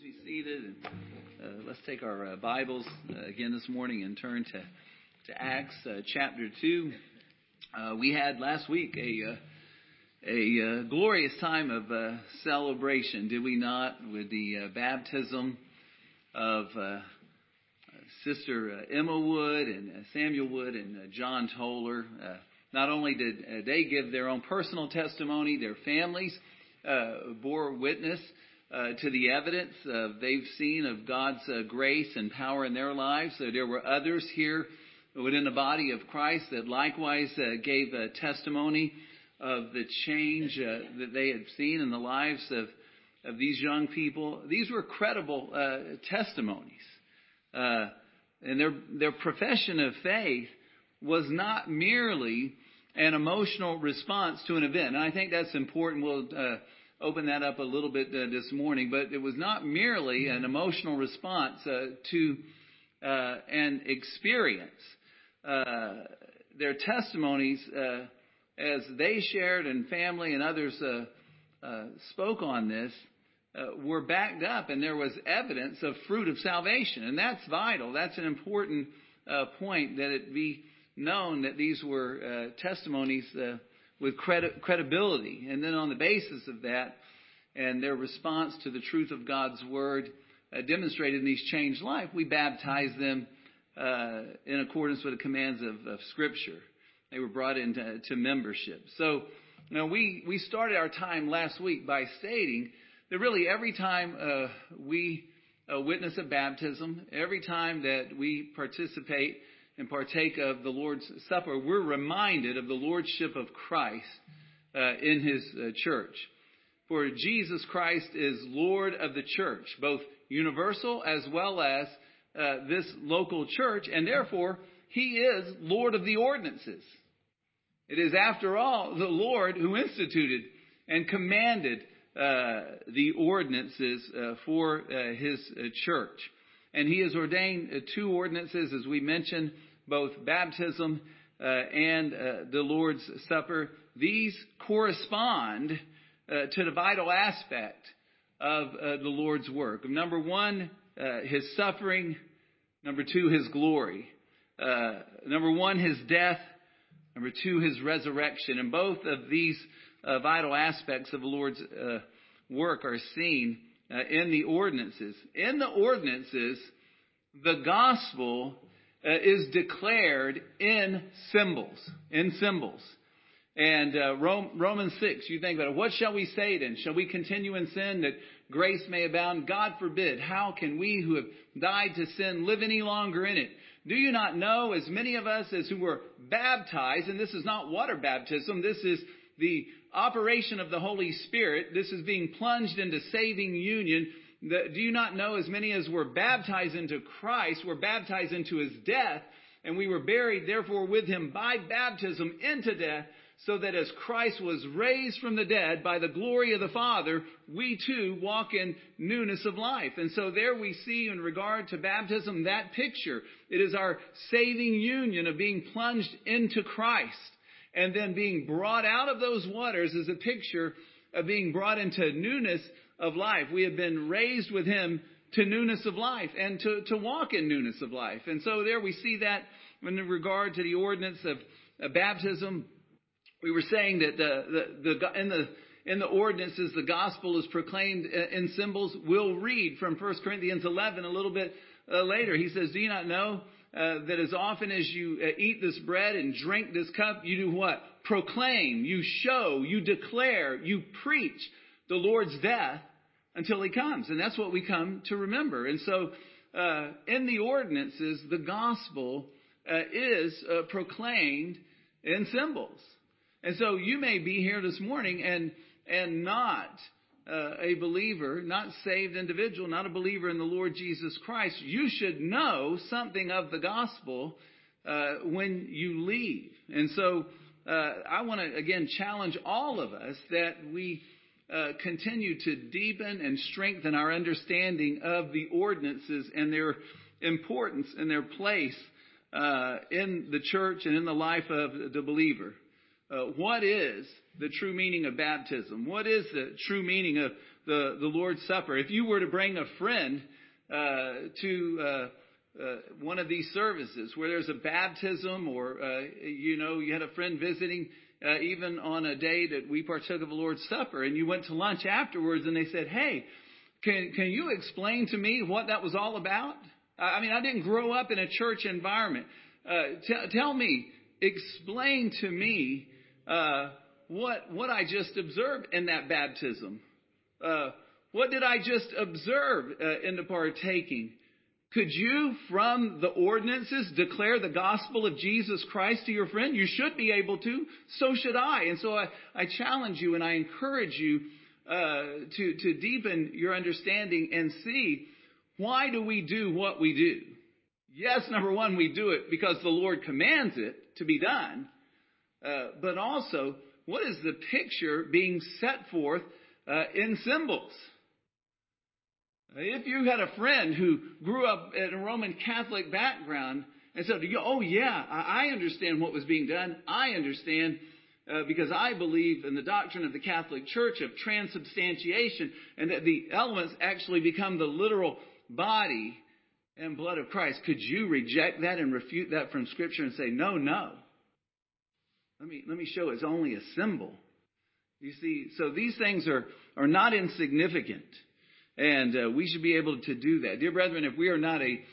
be seated. And, let's take our Bibles again this morning and turn to Acts chapter 2. We had last week a glorious time of celebration, did we not, with the baptism of Sister Emma Wood and Samuel Wood and John Toller. Not only did they give their own personal testimony, their families bore witness to the evidence they've seen of God's grace and power in their lives. So there were others here within the body of Christ that likewise gave a testimony of the change that they had seen in the lives of these young people. These were credible testimonies. And their profession of faith was not merely an emotional response to an event. And I think that's important. We'll open that up a little bit this morning. But it was not merely an emotional response to an experience. Their testimonies, as they shared and family and others spoke on this, were backed up, and there was evidence of fruit of salvation. And that's vital. That's an important point, that it be known that these were testimonies with credibility. And then on the basis of that and their response to the truth of God's Word demonstrated in these changed life, we baptized them in accordance with the commands of Scripture. They were brought into membership. So, we started our time last week by stating that really every time we witness a baptism, every time that we participate and partake of the Lord's Supper, we're reminded of the lordship of Christ in His church. For Jesus Christ is Lord of the church, both universal as well as this local church, and therefore He is Lord of the ordinances. It is, after all, the Lord who instituted and commanded the ordinances for His church. And He has ordained two ordinances, as we mentioned, both baptism and the Lord's Supper. These correspond to the vital aspect of the Lord's work. Number one, His suffering. Number two, His glory. Number one, His death. Number two, His resurrection. And both of these vital aspects of the Lord's work are seen in the ordinances. In the ordinances, the gospel is declared in symbols. And Romans 6, you think about it. What shall we say then? Shall we continue in sin that grace may abound? God forbid. How can we who have died to sin live any longer in it? Do you not know, as many of us as who were baptized, and this is not water baptism, this is the operation of the Holy Spirit. This is being plunged into saving union. Do you not know, as many as were baptized into Christ, were baptized into His death, and we were buried therefore with Him by baptism into death, so that as Christ was raised from the dead by the glory of the Father, we too walk in newness of life. And so there we see, in regard to baptism, that picture. It is our saving union of being plunged into Christ. And then being brought out of those waters is a picture of being brought into newness of life. We have been raised with Him to newness of life and to walk in newness of life. And so there we see that in regard to the ordinance of baptism. We were saying that in the ordinances, the gospel is proclaimed in symbols. We'll read from 1 Corinthians 11 a little bit later. He says, do you not know that as often as you eat this bread and drink this cup, you do what? Proclaim, you show, you declare, you preach the Lord's death until He comes. And that's what we come to remember. And so in the ordinances, the gospel is proclaimed in symbols. And so you may be here this morning and not a believer, not saved individual, not a believer in the Lord Jesus Christ. You should know something of the gospel when you leave. And so I want to, again, challenge all of us that we continue to deepen and strengthen our understanding of the ordinances and their importance and their place in the church and in the life of the believer. What is the true meaning of baptism? What is the true meaning the Lord's Supper. If you were to bring a friend to one of these services where there's a baptism, or you had a friend visiting, even on a day that we partook of the Lord's Supper, and you went to lunch afterwards, and they said, "Hey, can you explain to me what that was all about? I mean, I didn't grow up in a church environment. Tell me, explain to me what I just observed in that baptism. What did I just observe in the partaking? Could you, from the ordinances, declare the gospel of Jesus Christ to your friend? You should be able to. So should I. And so I challenge you and I encourage you to deepen your understanding and see, why do we do what we do? Yes, number one, we do it because the Lord commands it to be done. But also, what is the picture being set forth in symbols? If you had a friend who grew up in a Roman Catholic background and said, "Oh yeah, I understand what was being done. I understand because I believe in the doctrine of the Catholic Church of transubstantiation, and that the elements actually become the literal body and blood of Christ." Could you reject that and refute that from Scripture and say, no? Let me show it's only a symbol. You see, so these things are not insignificant. And we should be able to do that. Dear brethren, if we are not a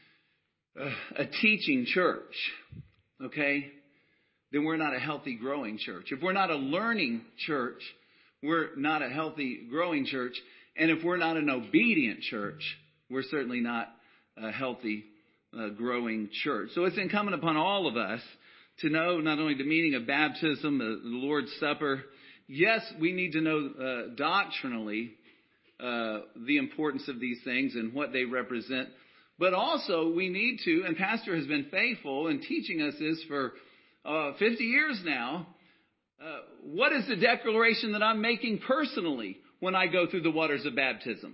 teaching church, okay, then we're not a healthy, growing church. If we're not a learning church, we're not a healthy, growing church. And if we're not an obedient church, we're certainly not a healthy, growing church. So it's incumbent upon all of us to know not only the meaning of baptism, the Lord's Supper. Yes, we need to know doctrinally the importance of these things and what they represent. But also we need to, and Pastor has been faithful in teaching us this for 50 years now, what is the declaration that I'm making personally when I go through the waters of baptism?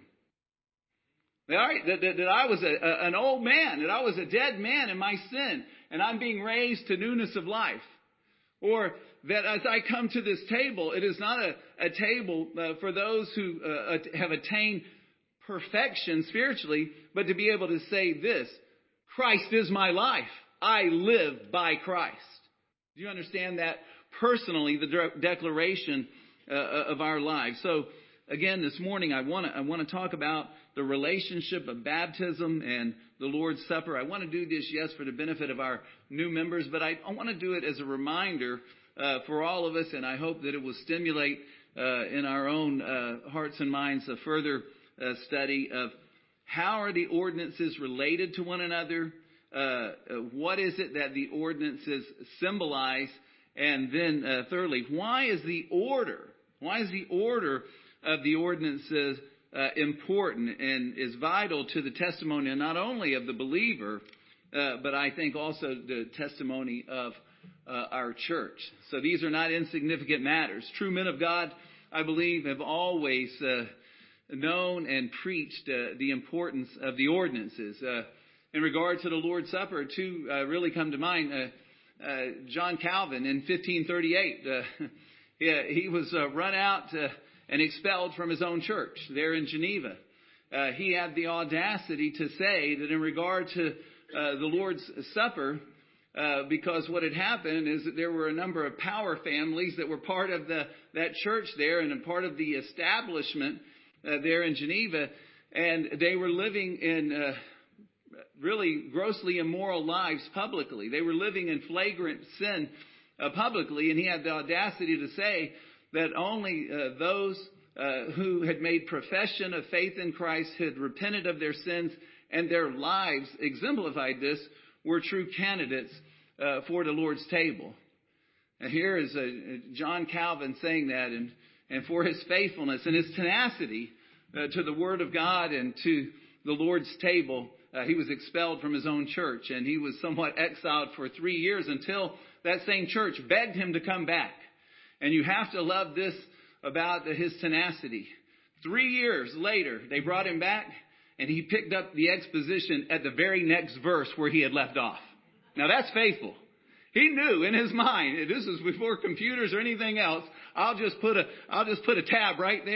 All right, that I was an old man, that I was a dead man in my sin, and I'm being raised to newness of life. Or that as I come to this table, it is not a table for those who have attained perfection spiritually, but to be able to say this: Christ is my life. I live by Christ. Do you understand that personally, the declaration of our lives? So again, this morning I want to talk about the relationship of baptism and the Lord's Supper. I want to do this, yes, for the benefit of our new members, but I want to do it as a reminder for all of us, and I hope that it will stimulate in our own hearts and minds a further study of how are the ordinances related to one another, what is it that the ordinances symbolize, and then thirdly, why is the order of the ordinances important and is vital to the testimony not only of the believer, but I think also the testimony of our church. So these are not insignificant matters. True men of God, I believe, have always known and preached the importance of the ordinances. In regard to the Lord's Supper, two really come to mind. John Calvin in 1538, he was run out and expelled from his own church there in Geneva. He had the audacity to say that in regard to the Lord's Supper, because what had happened is that there were a number of power families that were part of that church there and a part of the establishment there in Geneva, and they were living in really grossly immoral lives publicly. They were living in flagrant sin publicly, and he had the audacity to say that only those who had made profession of faith in Christ, had repented of their sins, and their lives exemplified this, were true candidates for the Lord's table. And here is John Calvin saying that, and for his faithfulness and his tenacity to the Word of God and to the Lord's table, he was expelled from his own church, and he was somewhat exiled for 3 years until that same church begged him to come back. And you have to love this about his tenacity. 3 years later, they brought him back, and he picked up the exposition at the very next verse where he had left off. Now that's faithful. He knew in his mind, this is before computers or anything else, I'll just put a tab right there,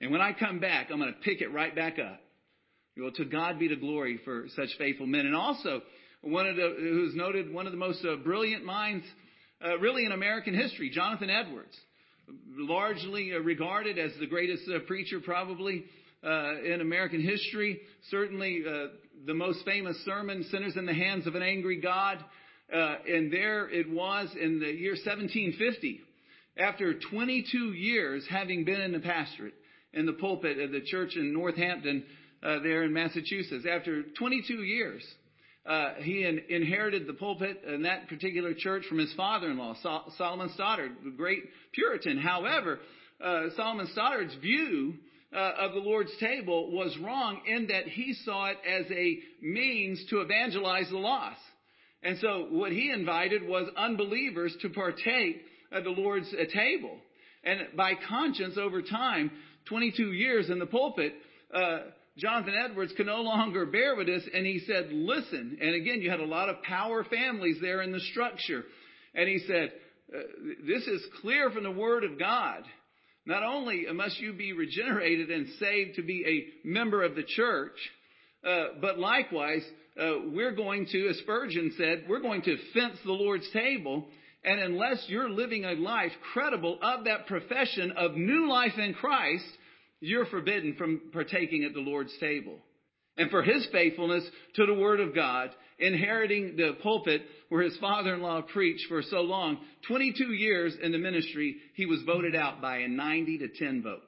And when I come back, I'm going to pick it right back up. Well, to God be the glory for such faithful men. And also, who's noted one of the most brilliant minds really in American history, Jonathan Edwards. Largely regarded as the greatest preacher probably in American history. Certainly the most famous sermon, Sinners in the Hands of an Angry God. And there it was in the year 1750. After 22 years having been in the pastorate, in the pulpit of the church in Northampton, there in Massachusetts. After 22 years, he inherited the pulpit in that particular church from his father-in-law, Solomon Stoddard, the great Puritan. However, Solomon Stoddard's view of the Lord's table was wrong in that he saw it as a means to evangelize the lost. And so what he invited was unbelievers to partake of the Lord's table. And by conscience, over time, 22 years in the pulpit, Jonathan Edwards could no longer bear with this, and he said, listen. And again, you had a lot of power families there in the structure. And he said, this is clear from the Word of God. Not only must you be regenerated and saved to be a member of the church, but likewise, we're going to, as Spurgeon said, we're going to fence the Lord's table. And unless you're living a life credible of that profession of new life in Christ, you're forbidden from partaking at the Lord's table. And for his faithfulness to the Word of God, inheriting the pulpit where his father-in-law preached for so long, 22 years in the ministry, he was voted out by a 90-10 vote.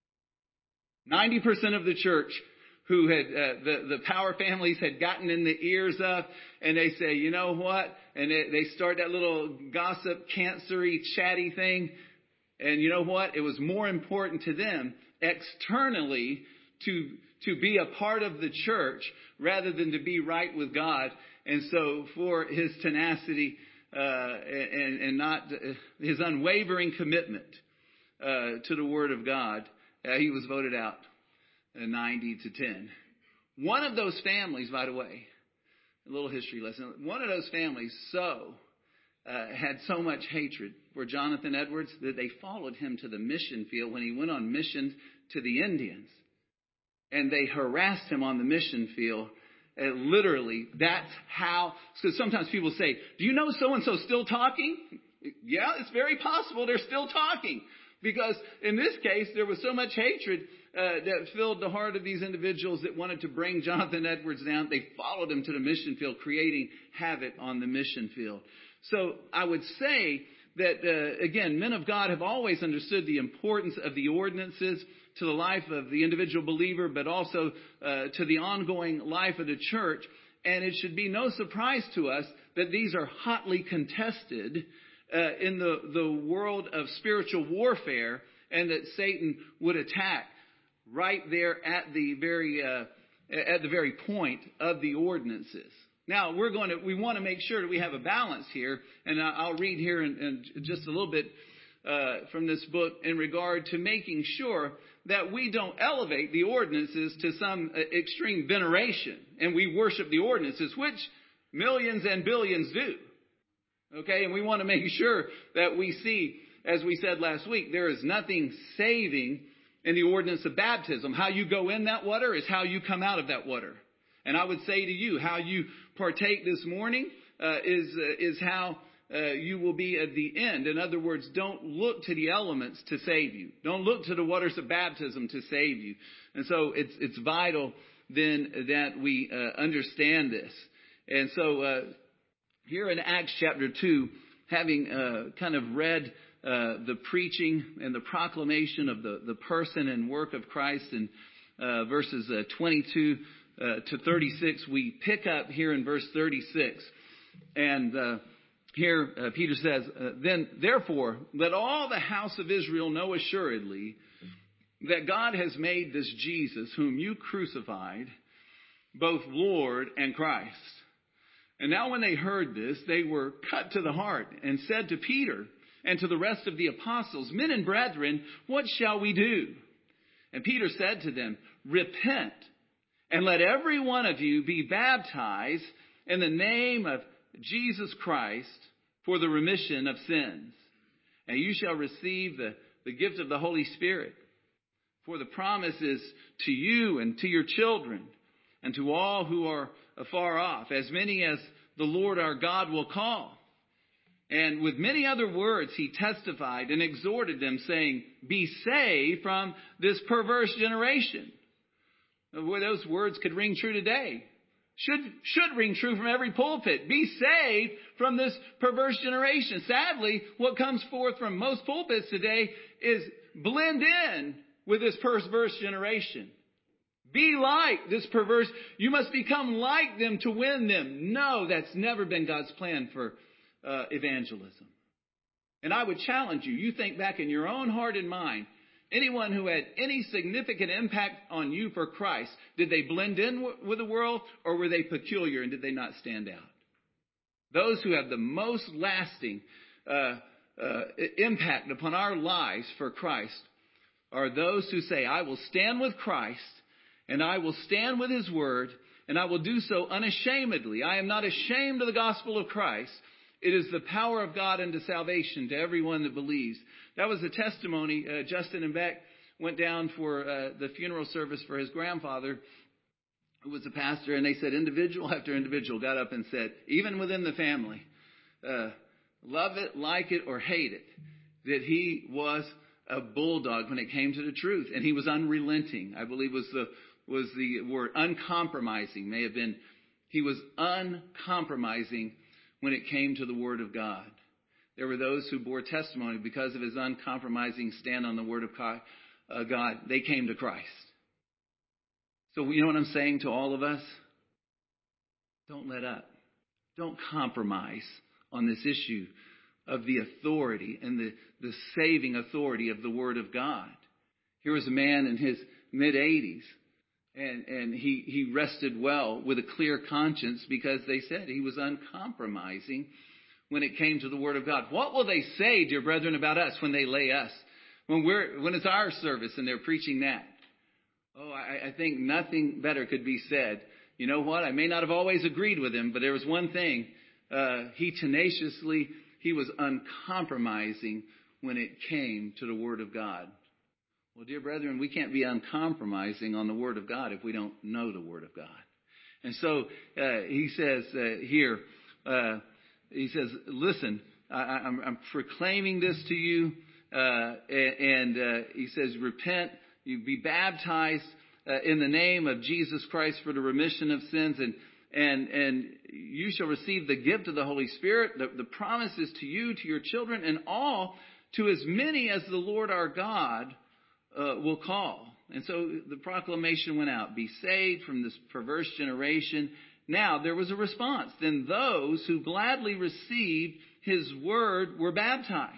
90% of the church who had, the power families had gotten in the ears of, and they say, you know what? And they start that little gossip, cancery, chatty thing. And you know what? It was more important to them externally to be a part of the church rather than to be right with God. And so for his tenacity and not his unwavering commitment to the Word of God, he was voted out 90-10. One of those families, by the way, a little history lesson, one of those families had so much hatred for Jonathan Edwards that they followed him to the mission field when he went on mission to the Indians. And they harassed him on the mission field. And literally, that's how, because sometimes people say, do you know so-and-so still talking? Yeah, it's very possible they're still talking. Because in this case, there was so much hatred that filled the heart of these individuals that wanted to bring Jonathan Edwards down. They followed him to the mission field, creating havoc on the mission field. So I would say that, again, men of God have always understood the importance of the ordinances to the life of the individual believer, but also to the ongoing life of the church. And it should be no surprise to us that these are hotly contested in the world of spiritual warfare, and that Satan would attack right there at the very point of the ordinances. Now, we want to make sure that we have a balance here, and I'll read here in just a little bit from this book in regard to making sure that we don't elevate the ordinances to some extreme veneration, and we worship the ordinances, which millions and billions do. Okay, and we want to make sure that we see, as we said last week, there is nothing saving in the ordinance of baptism. How you go in that water is how you come out of that water. And I would say to you, how you partake this morning is how you will be at the end. In other words, don't look to the elements to save you. Don't look to the waters of baptism to save you. And so it's vital then that we understand this. And so here in Acts chapter 2, having kind of read the preaching and the proclamation of the person and work of Christ in verses 22 to 36, we pick up here in verse 36. And here Peter says, then therefore let all the house of Israel know assuredly that God has made this Jesus, whom you crucified, both Lord and Christ. And now when they heard this, they were cut to the heart and said to Peter and to the rest of the apostles, men and brethren, what shall we do? And Peter said to them, repent and let every one of you be baptized in the name of Jesus Christ for the remission of sins. And you shall receive the gift of the Holy Spirit. For the promise is to you and to your children and to all who are afar off, as many as the Lord our God will call. And with many other words he testified and exhorted them, saying, be saved from this perverse generation. Boy, those words could ring true today. Should ring true from every pulpit. Be saved from this perverse generation. Sadly, what comes forth from most pulpits today is blend in with this perverse generation. Be like this perverse. You must become like them to win them. No, that's never been God's plan for evangelism. And I would challenge you. You think back in your own heart and mind. Anyone who had any significant impact on you for Christ, did they blend in with the world, or were they peculiar and did they not stand out? Those who have the most lasting impact upon our lives for Christ are those who say, I will stand with Christ and I will stand with his word and I will do so unashamedly. I am not ashamed of the gospel of Christ. It is the power of God unto salvation to everyone that believes. That was a testimony. Justin and Beck went down for the funeral service for his grandfather, who was a pastor, and they said individual after individual got up and said, even within the family, love it, like it, or hate it, that he was a bulldog when it came to the truth, and he was unrelenting. I believe was the word. Uncompromising may have been. He was uncompromising when it came to the Word of God. There were those who bore testimony because of his uncompromising stand on the Word of God. They came to Christ. So you know what I'm saying to all of us? Don't let up. Don't compromise on this issue of the authority and the saving authority of the Word of God. Here was a man in his mid-80s. And he rested well with a clear conscience because they said he was uncompromising when it came to the Word of God. What will they say, dear brethren, about us when they lay us? When it's our service and they're preaching that? Oh, I think nothing better could be said. You know what? I may not have always agreed with him, but there was one thing. He was uncompromising when it came to the Word of God. Well, dear brethren, we can't be uncompromising on the Word of God if we don't know the Word of God. And so he says here, he says, listen, I'm proclaiming this to you. And he says, repent, you be baptized in the name of Jesus Christ for the remission of sins. And you shall receive the gift of the Holy Spirit. The promise is to you, to your children, and all to as many as the Lord our God will call. And so the proclamation went out, be saved from this perverse generation. Now there was a response. Then those who gladly received his word were baptized.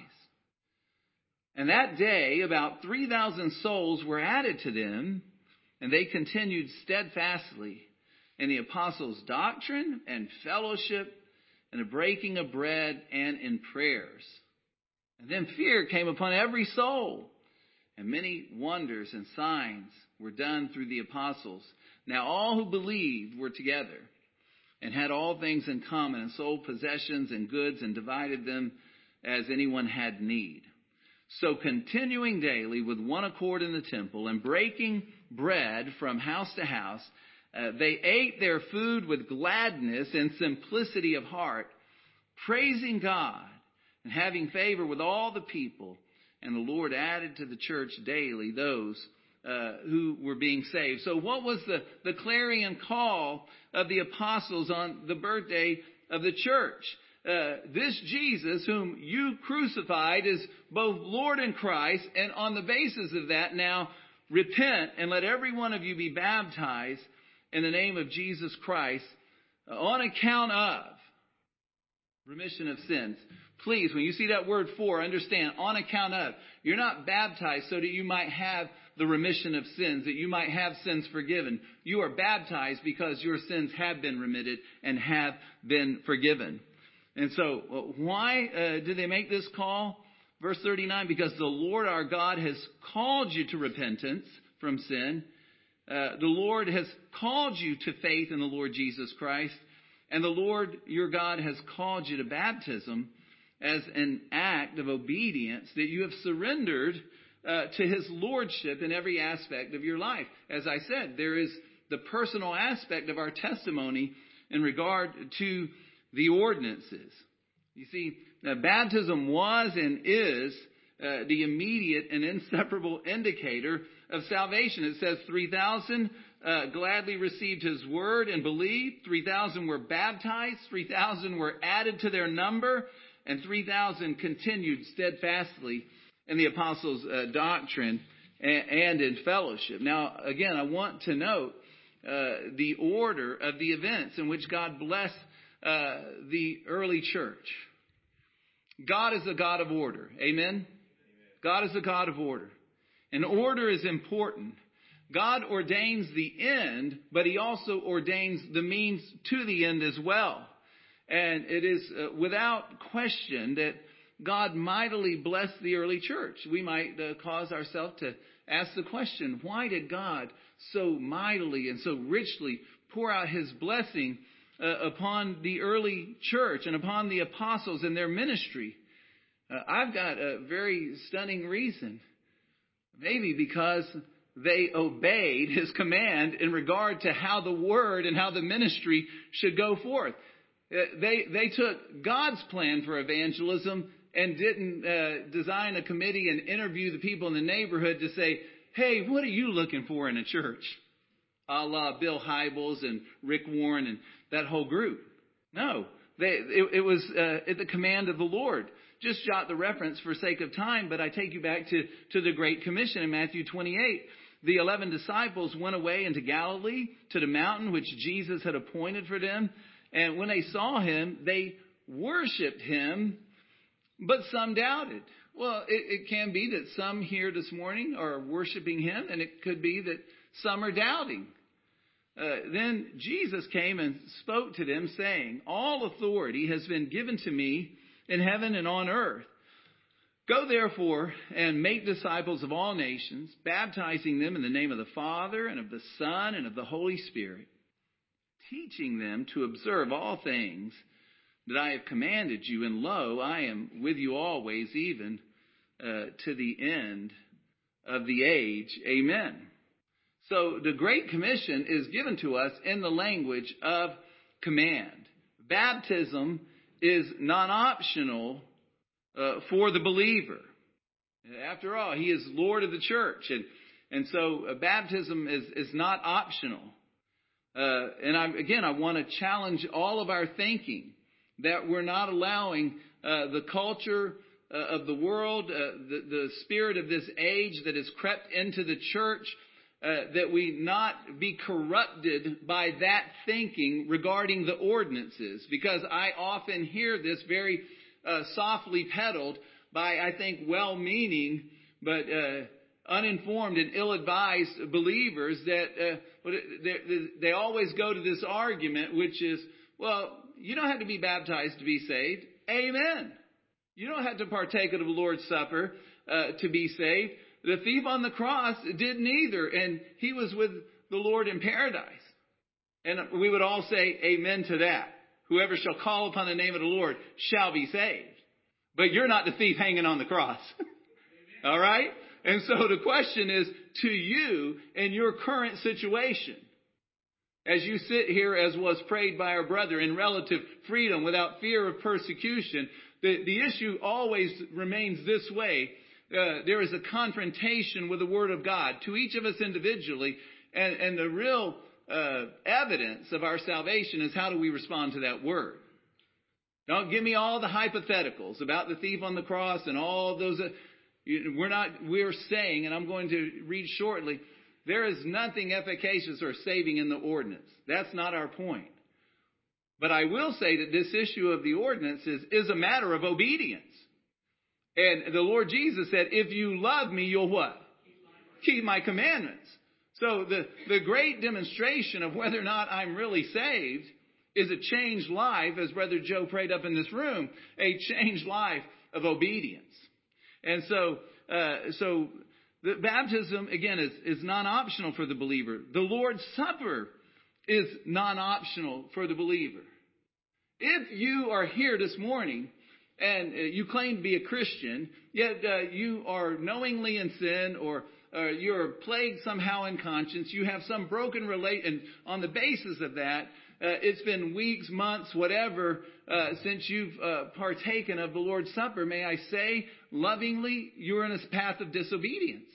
And that day about 3,000 souls were added to them, and they continued steadfastly in the apostles' doctrine and fellowship and the breaking of bread and in prayers. And then fear came upon every soul. And many wonders and signs were done through the apostles. Now all who believed were together and had all things in common and sold possessions and goods and divided them as anyone had need. So continuing daily with one accord in the temple and breaking bread from house to house, they ate their food with gladness and simplicity of heart, praising God and having favor with all the people. And the Lord added to the church daily those who were being saved. So what was the clarion call of the apostles on the birthday of the church? This Jesus whom you crucified is both Lord and Christ. And on the basis of that, now repent and let every one of you be baptized in the name of Jesus Christ on account of remission of sins. Please, when you see that word for, understand, on account of. You're not baptized so that you might have the remission of sins, that you might have sins forgiven. You are baptized because your sins have been remitted and have been forgiven. And so, why did they make this call? Verse 39, because the Lord our God has called you to repentance from sin. The Lord has called you to faith in the Lord Jesus Christ. And the Lord your God has called you to baptism as an act of obedience, that you have surrendered to his lordship in every aspect of your life. As I said, there is the personal aspect of our testimony in regard to the ordinances. You see, baptism was and is the immediate and inseparable indicator of salvation. It says 3,000 gladly received his word and believed. 3,000 were baptized. 3,000 were added to their number. And 3,000 continued steadfastly in the apostles' doctrine and in fellowship. Now, again, I want to note the order of the events in which God blessed the early church. God is a God of order. Amen? God is a God of order. And order is important. God ordains the end, but he also ordains the means to the end as well. And it is without question that God mightily blessed the early church. We might cause ourselves to ask the question, why did God so mightily and so richly pour out his blessing upon the early church and upon the apostles and their ministry? I've got a very stunning reason. Maybe because they obeyed his command in regard to how the word and how the ministry should go forth. They took God's plan for evangelism and didn't design a committee and interview the people in the neighborhood to say, hey, what are you looking for in a church? A la Bill Hybels and Rick Warren and that whole group. No, it was at the command of the Lord. Just jot the reference for sake of time, but I take you back to the Great Commission in Matthew 28. The 11 disciples went away into Galilee to the mountain which Jesus had appointed for them. And when they saw him, they worshiped him, but some doubted. Well, it can be that some here this morning are worshiping him, and it could be that some are doubting. Then Jesus came and spoke to them, saying, all authority has been given to me in heaven and on earth. Go therefore and make disciples of all nations, baptizing them in the name of the Father and of the Son and of the Holy Spirit, teaching them to observe all things that I have commanded you. And lo, I am with you always, even to the end of the age. Amen. So the Great Commission is given to us in the language of command. Baptism is non-optional for the believer. After all, he is Lord of the church. And so baptism is not optional. And I want to challenge all of our thinking that we're not allowing the culture of the world, the spirit of this age that has crept into the church, that we not be corrupted by that thinking regarding the ordinances. Because I often hear this very softly peddled by, I think, well-meaning but uninformed and ill-advised believers that they always go to this argument, which is, well, you don't have to be baptized to be saved. Amen. You don't have to partake of the Lord's Supper to be saved. The thief on the cross didn't either, and he was with the Lord in paradise. And we would all say amen to that. Whoever shall call upon the name of the Lord shall be saved. But you're not the thief hanging on the cross. All right? And so the question is to you in your current situation. As you sit here, as was prayed by our brother, in relative freedom without fear of persecution, the issue always remains this way. There is a confrontation with the Word of God to each of us individually. And the real evidence of our salvation is how do we respond to that Word. Don't give me all the hypotheticals about the thief on the cross and all those. We're saying, and I'm going to read shortly, there is nothing efficacious or saving in the ordinance. That's not our point. But I will say that this issue of the ordinances is a matter of obedience. And the Lord Jesus said, if you love me, you'll what? Keep my commandments. So the great demonstration of whether or not I'm really saved is a changed life, as Brother Joe prayed up in this room, a changed life of obedience. And so the baptism, again, is non-optional for the believer. The Lord's Supper is non-optional for the believer. If you are here this morning and you claim to be a Christian, yet you are knowingly in sin, or you're plagued somehow in conscience, you have some broken and on the basis of that, it's been weeks, months, whatever, since you've partaken of the Lord's Supper, may I say, lovingly, you're in a path of disobedience.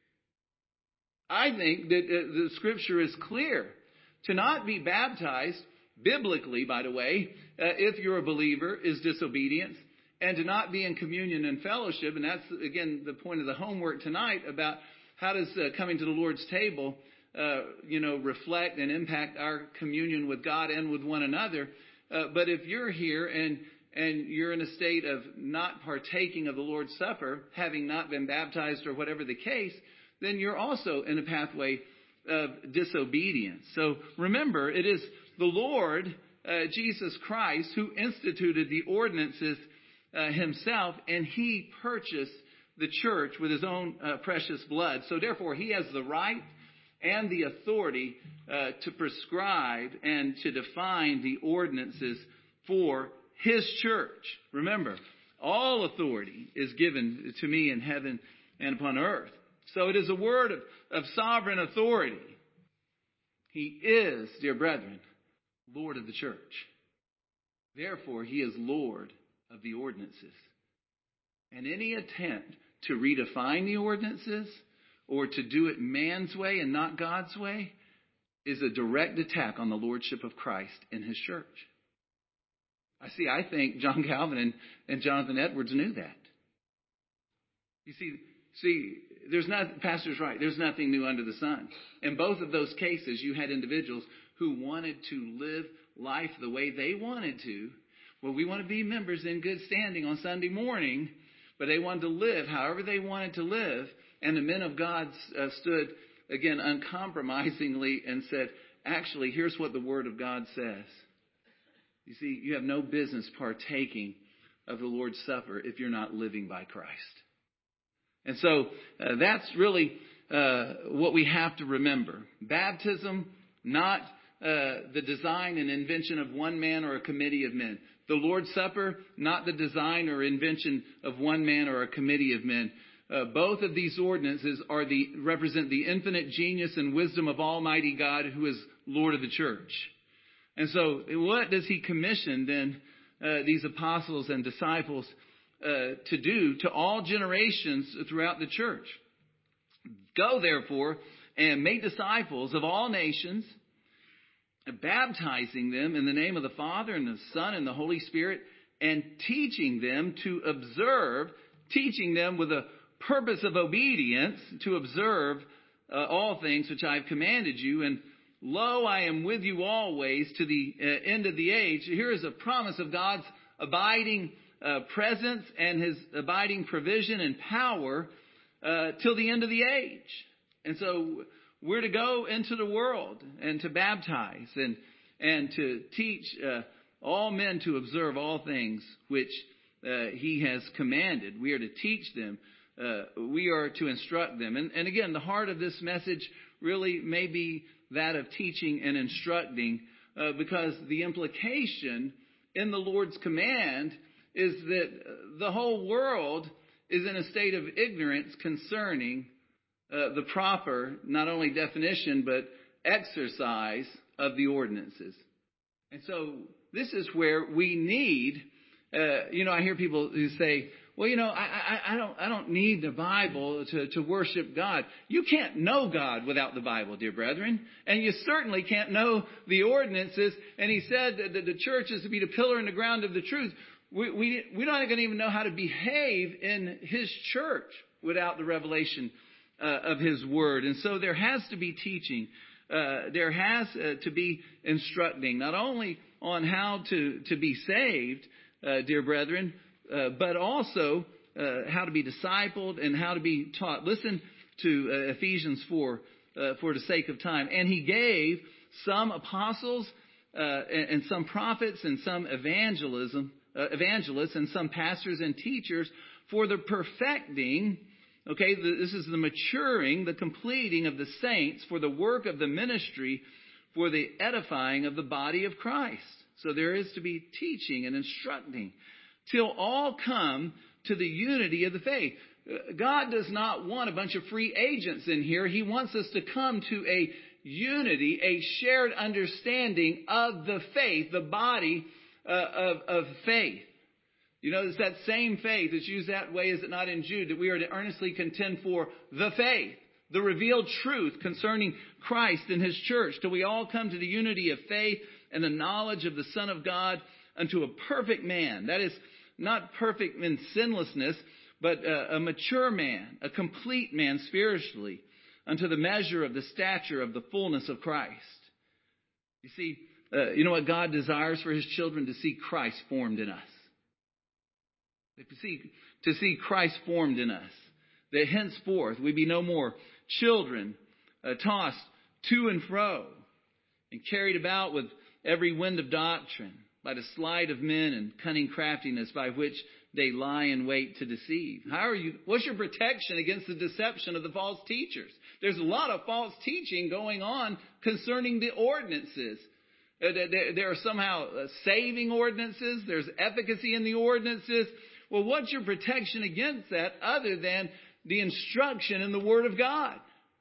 I think that the Scripture is clear. To not be baptized, biblically, by the way, if you're a believer, is disobedience. And to not be in communion and fellowship, and that's, again, the point of the homework tonight about how does coming to the Lord's table, reflect and impact our communion with God and with one another. But if you're here and you're in a state of not partaking of the Lord's Supper, having not been baptized or whatever the case, then you're also in a pathway of disobedience. So remember, it is the Lord, Jesus Christ, who instituted the ordinances himself, and he purchased the church with his own precious blood. So therefore, he has the right and the authority to prescribe and to define the ordinances for his church. Remember, all authority is given to me in heaven and upon earth. So it is a word of sovereign authority. He is, dear brethren, Lord of the church. Therefore, he is Lord of the ordinances. And any attempt to redefine the ordinances or to do it man's way and not God's way is a direct attack on the lordship of Christ in his church. I think John Calvin and Jonathan Edwards knew that. You see, Pastor's right. There's nothing new under the sun. In both of those cases, you had individuals who wanted to live life the way they wanted to. Well, we want to be members in good standing on Sunday morning, but they wanted to live however they wanted to live. And the men of God stood, again, uncompromisingly and said, actually, here's what the Word of God says. You see, you have no business partaking of the Lord's Supper if you're not living by Christ. And so that's really what we have to remember. Baptism, not the design and invention of one man or a committee of men. The Lord's Supper, not the design or invention of one man or a committee of men. Both of these ordinances represent the infinite genius and wisdom of Almighty God, who is Lord of the church. And so what does he commission then these apostles and disciples to do to all generations throughout the church? Go, therefore, and make disciples of all nations, baptizing them in the name of the Father and the Son and the Holy Spirit, and teaching them with a purpose of obedience to observe all things which I have commanded you. And lo, I am with you always to the end of the age. Here is a promise of God's abiding presence and his abiding provision and power till the end of the age. And so we're to go into the world and to baptize and to teach all men to observe all things which he has commanded. We are to teach them. We are to instruct them. And again, the heart of this message really may be that of teaching and instructing, because the implication in the Lord's command is that the whole world is in a state of ignorance concerning the proper, not only definition, but exercise of the ordinances. And so this is where we need, I hear people who say, well, I don't need the Bible to worship God. You can't know God without the Bible, dear brethren. And you certainly can't know the ordinances. And he said that the church is to be the pillar and the ground of the truth. We're not going to even know how to behave in his church without the revelation of his word. And so there has to be teaching. There has to be instructing, not only on how to be saved, dear brethren, but also how to be discipled and how to be taught. Listen to Ephesians 4 for the sake of time. And he gave some apostles and some prophets and some evangelists and some pastors and teachers for the perfecting. Okay, this is the maturing, the completing of the saints for the work of the ministry, for the edifying of the body of Christ. So there is to be teaching and instructing. till all come to the unity of the faith. God does not want a bunch of free agents in here. He wants us to come to a unity, a shared understanding of the faith, the body of faith. You know, it's that same faith. It's used that way, is it not, in Jude, that we are to earnestly contend for the faith, the revealed truth concerning Christ and His church, till we all come to the unity of faith and the knowledge of the Son of God, unto a perfect man. That is, not perfect in sinlessness, but a mature man, a complete man spiritually, unto the measure of the stature of the fullness of Christ. You see, you know what God desires for His children? To see Christ formed in us. To see Christ formed in us. That henceforth we be no more children tossed to and fro and carried about with every wind of doctrine, by the sleight of men and cunning craftiness by which they lie in wait to deceive. What's your protection against the deception of the false teachers? There's a lot of false teaching going on concerning the ordinances. There are somehow saving ordinances. There's efficacy in the ordinances. Well, what's your protection against that other than the instruction in the Word of God?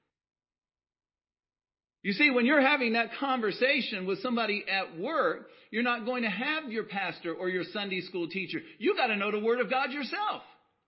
You see, when you're having that conversation with somebody at work, you're not going to have your pastor or your Sunday school teacher. You got to know the Word of God yourself.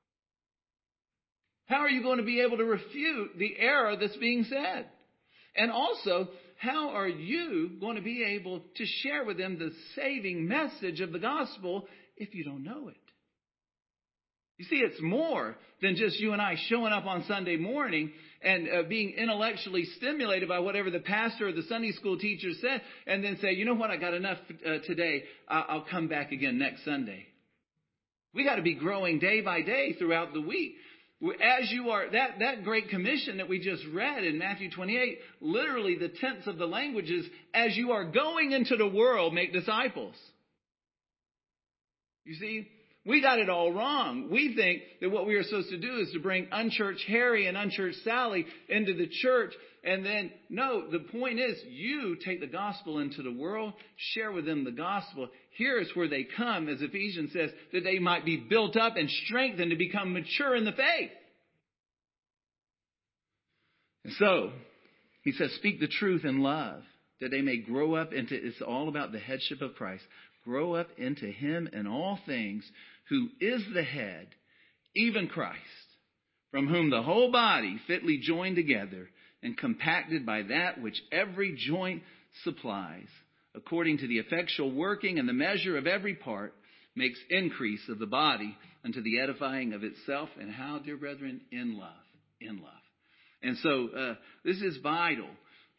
How are you going to be able to refute the error that's being said? And also, how are you going to be able to share with them the saving message of the gospel if you don't know it? You see, it's more than just you and I showing up on Sunday morning and being intellectually stimulated by whatever the pastor or the Sunday school teacher said, and then say, you know what, I got enough today. I'll come back again next Sunday. We got to be growing day by day throughout the week. As you are, that great commission that we just read in Matthew 28, literally the tense of the language is, as you are going into the world, make disciples. You see? We got it all wrong. We think that what we are supposed to do is to bring unchurched Harry and unchurched Sally into the church. And then, no, the point is you take the gospel into the world, share with them the gospel. Here is where they come, as Ephesians says, that they might be built up and strengthened to become mature in the faith. And so, he says, speak the truth in love, that they may grow up into, it's all about the headship of Christ. Grow up into Him in all things, who is the head, even Christ, from whom the whole body fitly joined together and compacted by that which every joint supplies, according to the effectual working and the measure of every part, makes increase of the body unto the edifying of itself. And how, dear brethren? In love. In love. And so this is vital.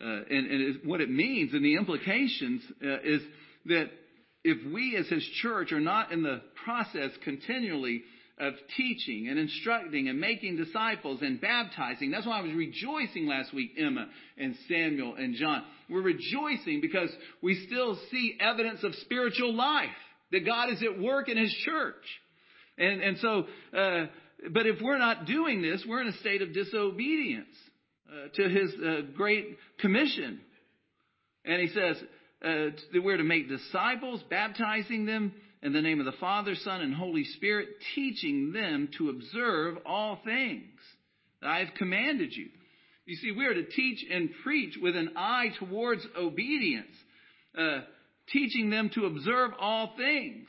And what it means and the implications is that if we as His church are not in the process continually of teaching and instructing and making disciples and baptizing, that's why I was rejoicing last week, Emma and Samuel and John. We're rejoicing because we still see evidence of spiritual life, that God is at work in His church. And so, but if we're not doing this, we're in a state of disobedience to His great commission. And He says, that we're to make disciples, baptizing them in the name of the Father, Son, and Holy Spirit, teaching them to observe all things that I have commanded you. You see, we are to teach and preach with an eye towards obedience, teaching them to observe all things.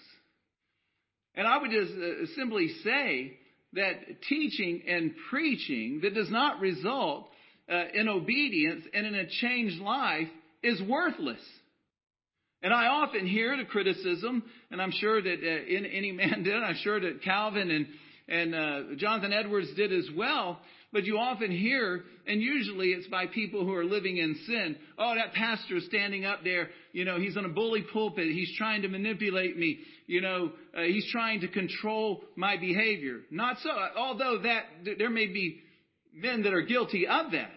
And I would just simply say that teaching and preaching that does not result in obedience and in a changed life is worthless. And I often hear the criticism, and I'm sure that any man did. I'm sure that Calvin and Jonathan Edwards did as well. But you often hear, and usually it's by people who are living in sin. Oh, that pastor is standing up there. You know, he's on a bully pulpit. He's trying to manipulate me. You know, he's trying to control my behavior. Not so. Although there may be men that are guilty of that.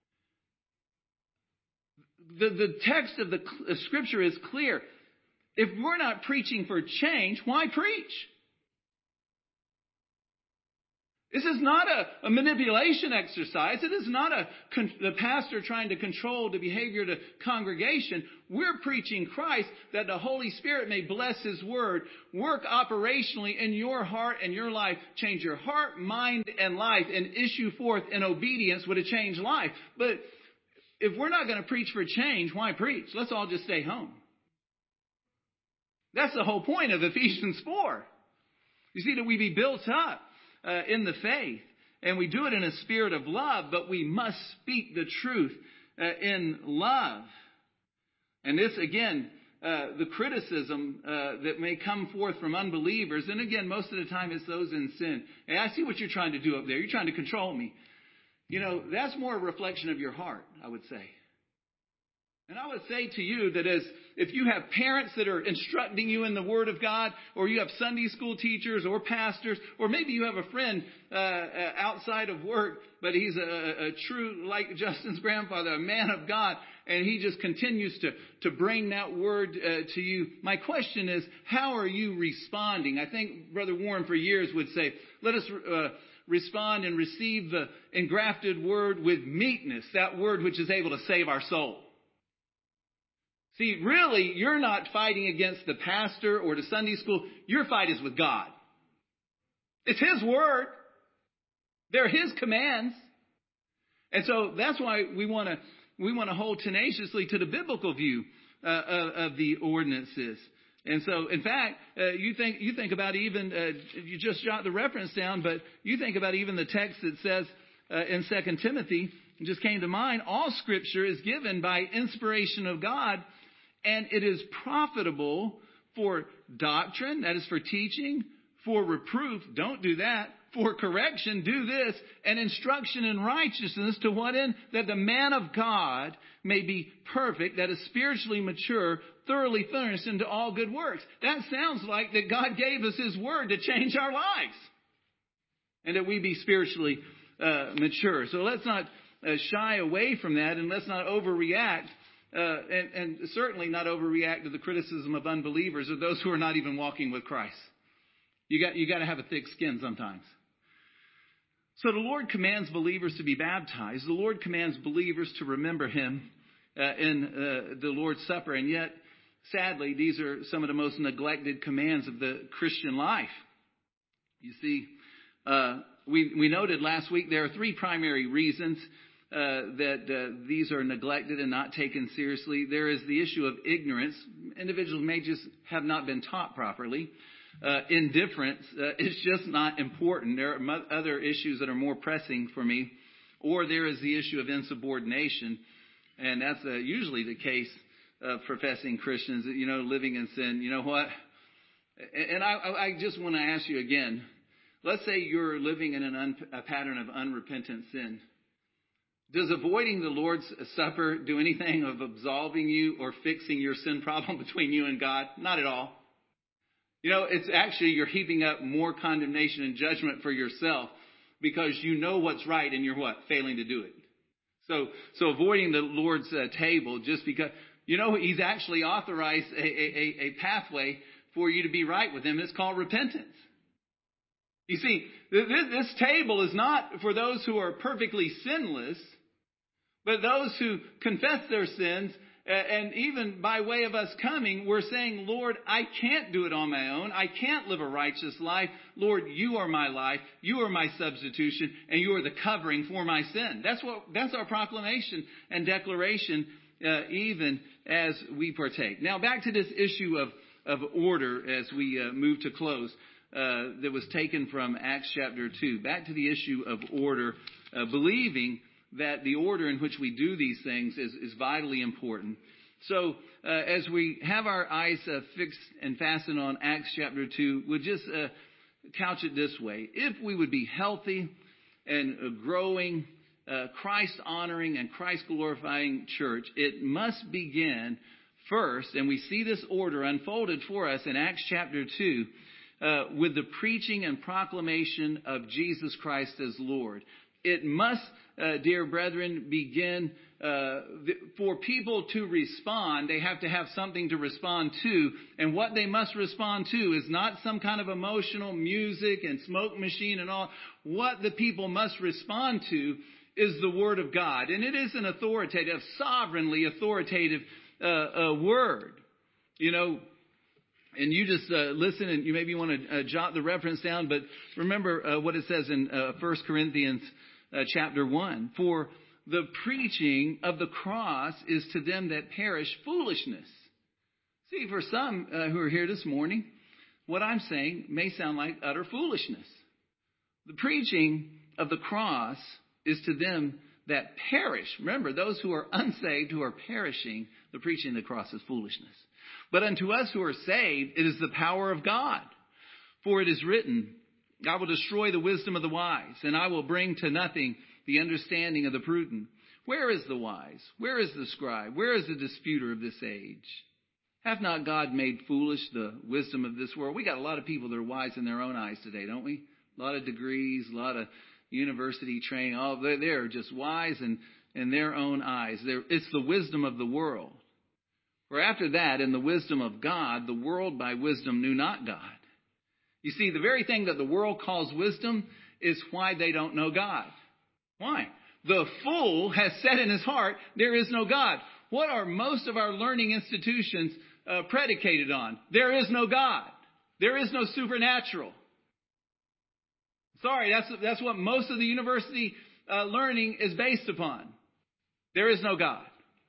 The text of the Scripture is clear. If we're not preaching for change, why preach? This is not a manipulation exercise. It is not the pastor trying to control the behavior of the congregation. We're preaching Christ that the Holy Spirit may bless His word, work operationally in your heart and your life, change your heart, mind, and life, and issue forth in obedience with a changed life. But if we're not going to preach for change, why preach? Let's all just stay home. That's the whole point of Ephesians 4. You see, that we be built up in the faith, and we do it in a spirit of love, but we must speak the truth in love. And this, again, the criticism that may come forth from unbelievers, and again, most of the time it's those in sin. Hey, I see what you're trying to do up there. You're trying to control me. You know, that's more a reflection of your heart, I would say. And I would say to you that if you have parents that are instructing you in the Word of God, or you have Sunday school teachers or pastors, or maybe you have a friend outside of work, but he's a true, like Justin's grandfather, a man of God, and he just continues to bring that Word to you. My question is, how are you responding? I think Brother Warren for years would say, let us respond and receive the engrafted Word with meekness, that Word which is able to save our soul. See, really, you're not fighting against the pastor or the Sunday school. Your fight is with God. It's His word. They're His commands. And so that's why we want to hold tenaciously to the biblical view of the ordinances. And so, in fact, you think about even, you just jot the reference down, but you think about even the text that says in 2 Timothy, it just came to mind, all Scripture is given by inspiration of God, and it is profitable for doctrine, that is for teaching, for reproof, don't do that, for correction, do this, and instruction in righteousness, to what end? That the man of God may be perfect, that is spiritually mature, thoroughly furnished into all good works. That sounds like that God gave us His word to change our lives, and that we be spiritually mature. So let's not shy away from that, and let's not overreact. And certainly not overreact to the criticism of unbelievers or those who are not even walking with Christ. You got to have a thick skin sometimes. So the Lord commands believers to be baptized. The Lord commands believers to remember Him in the Lord's Supper. And yet, sadly, these are some of the most neglected commands of the Christian life. You see, we noted last week there are three primary reasons that these are neglected and not taken seriously. There is the issue of ignorance. Individuals may just have not been taught properly. Indifference is just not important. There are other issues that are more pressing for me. Or there is the issue of insubordination. And that's usually the case of professing Christians, living in sin. You know what? And I just want to ask you again. Let's say you're living in a pattern of unrepentant sin. Does avoiding the Lord's Supper do anything of absolving you or fixing your sin problem between you and God? Not at all. It's actually you're heaping up more condemnation and judgment for yourself because you know what's right and you're failing to do it. So avoiding the Lord's table just because, He's actually authorized a pathway for you to be right with Him. It's called repentance. You see, this table is not for those who are perfectly sinless, but those who confess their sins, and even by way of us coming, we're saying, Lord, I can't do it on my own. I can't live a righteous life. Lord, you are my life. You are my substitution, and you are the covering for my sin. That's our proclamation and declaration, even as we partake. Now, back to this issue of order as we move to close, that was taken from Acts chapter 2. Back to the issue of order, believing that the order in which we do these things is vitally important. So as we have our eyes fixed and fastened on Acts chapter 2, we'll just couch it this way. If we would be healthy and growing, Christ-honoring and Christ-glorifying church, it must begin first, and we see this order unfolded for us in Acts chapter 2, with the preaching and proclamation of Jesus Christ as Lord. It must dear brethren, begin for people to respond, they have to have something to respond to. And what they must respond to is not some kind of emotional music and smoke machine and all. What the people must respond to is the Word of God. And it is an authoritative, sovereignly authoritative word. You know, and you just listen, and you maybe want to jot the reference down, but remember what it says in 1 Corinthians chapter 1. For the preaching of the cross is to them that perish foolishness. See, for some who are here this morning, what I'm saying may sound like utter foolishness. The preaching of the cross is to them that perish. Remember, those who are unsaved, who are perishing, the preaching of the cross is foolishness. But unto us who are saved, it is the power of God. For it is written, I will destroy the wisdom of the wise, and I will bring to nothing the understanding of the prudent. Where is the wise? Where is the scribe? Where is the disputer of this age? Hath not God made foolish the wisdom of this world? We got a lot of people that are wise in their own eyes today, don't we? A lot of degrees, a lot of university training. They're just wise in their own eyes. It's the wisdom of the world. For after that, in the wisdom of God, the world by wisdom knew not God. You see, the very thing that the world calls wisdom is why they don't know God. Why? The fool has said in his heart, there is no God. What are most of our learning institutions predicated on? There is no God. There is no supernatural. Sorry, that's what most of the university learning is based upon. There is no God.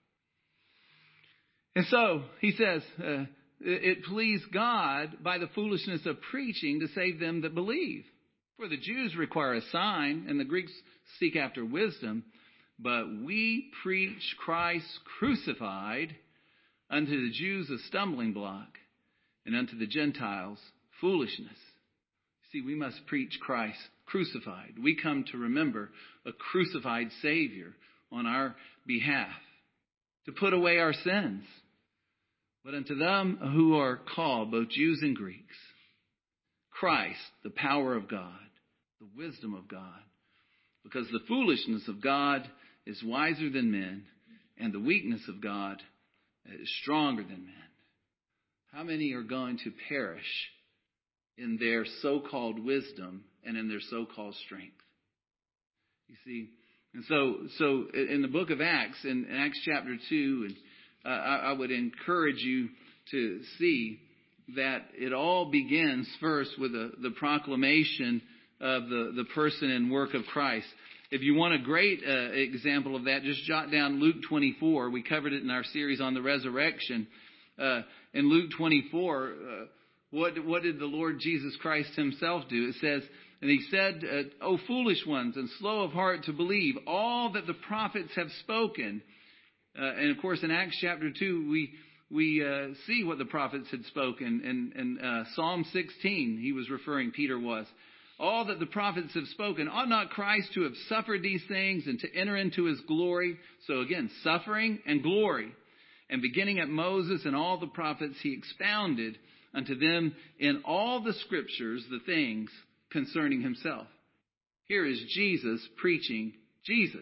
And so, he says, it pleased God by the foolishness of preaching to save them that believe. For the Jews require a sign, and the Greeks seek after wisdom. But we preach Christ crucified, unto the Jews a stumbling block, and unto the Gentiles foolishness. See, we must preach Christ crucified. We come to remember a crucified Savior on our behalf, to put away our sins. But unto them who are called, both Jews and Greeks, Christ, the power of God, the wisdom of God. Because the foolishness of God is wiser than men, and the weakness of God is stronger than men. How many are going to perish in their so-called wisdom and in their so-called strength? You see, and so in the book of Acts, in Acts chapter 2, and I would encourage you to see that it all begins first with the proclamation of the person and work of Christ. If you want a great example of that, just jot down Luke 24. We covered it in our series on the resurrection. In Luke 24, what did the Lord Jesus Christ himself do? It says, and he said, O foolish ones, and slow of heart to believe all that the prophets have spoken. And of course, in Acts chapter 2, we see what the prophets had spoken. In Psalm 16, he was referring, Peter was. All that the prophets have spoken. Ought not Christ to have suffered these things and to enter into his glory? So again, suffering and glory. And beginning at Moses and all the prophets, he expounded unto them in all the scriptures the things concerning himself. Here is Jesus preaching Jesus.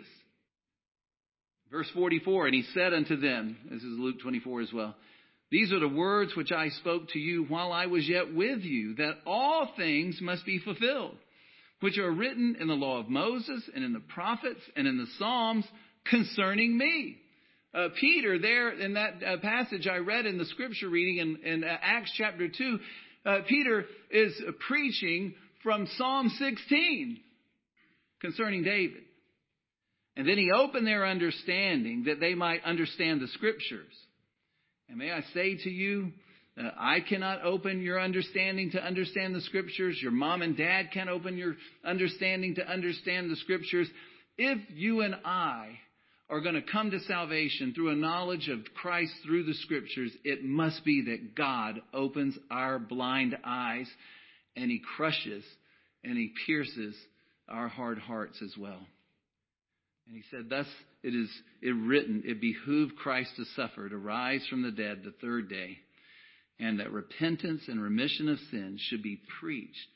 Verse 44, and he said unto them, this is Luke 24 as well, these are the words which I spoke to you while I was yet with you, that all things must be fulfilled, which are written in the law of Moses and in the prophets and in the Psalms concerning me. Peter, there in that passage I read in the scripture reading in Acts chapter 2, Peter is preaching from Psalm 16 concerning David. And then he opened their understanding that they might understand the scriptures. And may I say to you, I cannot open your understanding to understand the scriptures. Your mom and dad can't open your understanding to understand the scriptures. If you and I are going to come to salvation through a knowledge of Christ through the scriptures, it must be that God opens our blind eyes and he crushes and he pierces our hard hearts as well. And he said, thus it is written, it behooved Christ to suffer, to rise from the dead the third day, and that repentance and remission of sins should be preached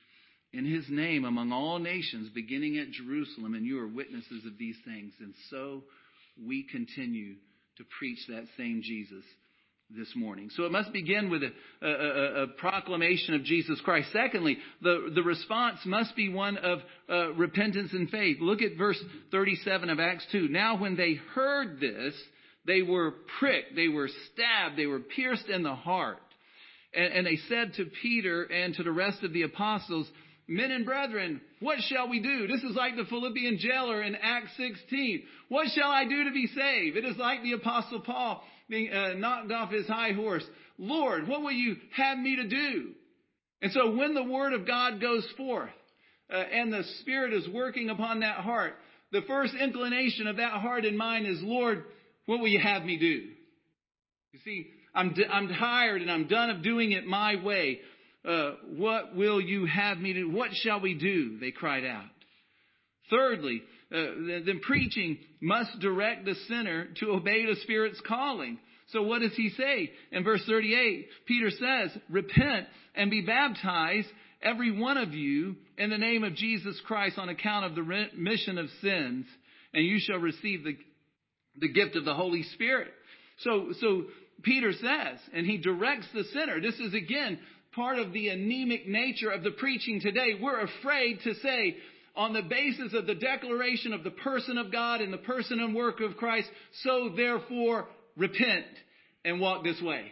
in his name among all nations, beginning at Jerusalem, and you are witnesses of these things. And so we continue to preach that same Jesus this morning. So it must begin with a proclamation of Jesus Christ. Secondly, the response must be one of repentance and faith. Look at verse 37 of Acts 2. Now when they heard this, they were pricked, they were stabbed, they were pierced in the heart. And they said to Peter and to the rest of the apostles, men and brethren, what shall we do? This is like the Philippian jailer in Acts 16. What shall I do to be saved? It is like the apostle Paul being knocked off his high horse. Lord, what will you have me to do? And so when the word of God goes forth and the Spirit is working upon that heart, the first inclination of that heart and mind is, Lord, what will you have me do? You see, I'm tired and I'm done of doing it my way. What will you have me do? What shall we do? They cried out. Thirdly, the preaching must direct the sinner to obey the Spirit's calling. So what does he say? In verse 38, Peter says, repent and be baptized, every one of you, in the name of Jesus Christ on account of the remission of sins, and you shall receive the gift of the Holy Spirit. So Peter says, and he directs the sinner. This is again part of the anemic nature of the preaching today. We're afraid to say, on the basis of the declaration of the person of God and the person and work of Christ, so therefore repent and walk this way.